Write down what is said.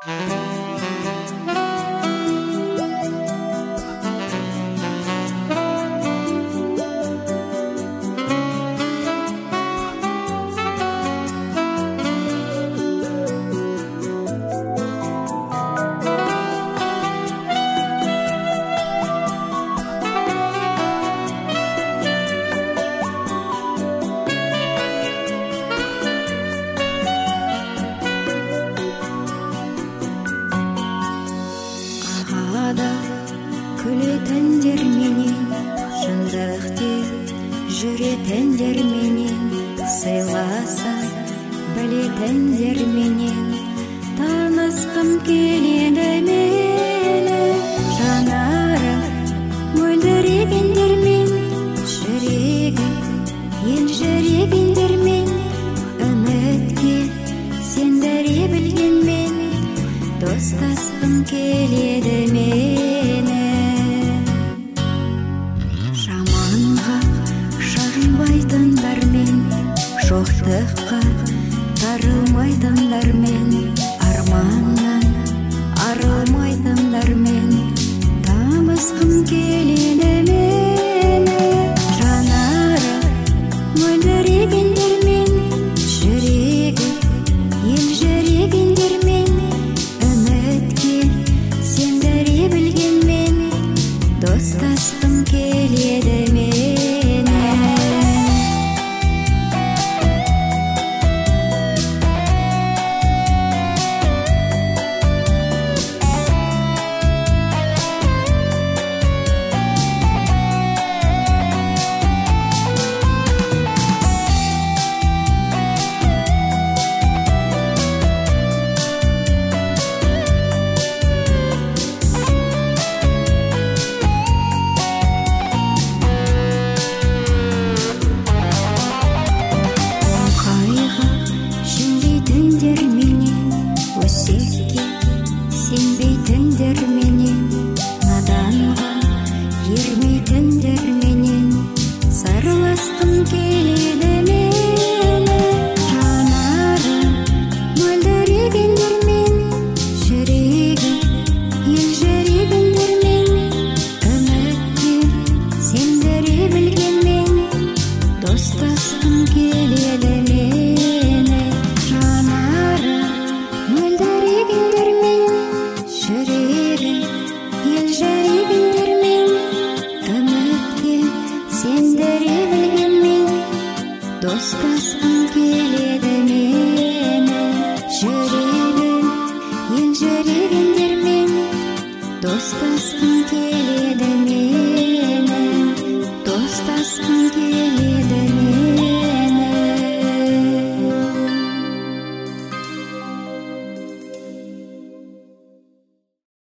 Күлетіндер менен, шындықты жүретіндер менен, сыйласа білетіндер менен, танысқым келеді мені. Жанары мөлдірегендермен, жүрегі елжірегендермен, үмітке сендіре білгенмен, достасқым келеді мені. Жоқтыққа тарылмайтындармен, арманнан арылмайтындармен, табысқым келеді мені. Жанары мөлдірегендермен, жүрегі елжірегендермен, үмітке сендіре білгенмен, достасқым келеді мені. Сенбейтіндер менен, наданға ермейтіндер менен, сырласқым келеді мені. Жанары мөлдірегендермен, жүрегі елжірегендермен, үмітке сендіре білгенмен, достасқым келеді мені. Жанары мөлдірегендермен, жүрегі елжірегендермен, үмітке сендіре білгенмен, достасқым келеді мені. Жүрегі елжірегендермен, достасқым келеді мені, достасқым келеді.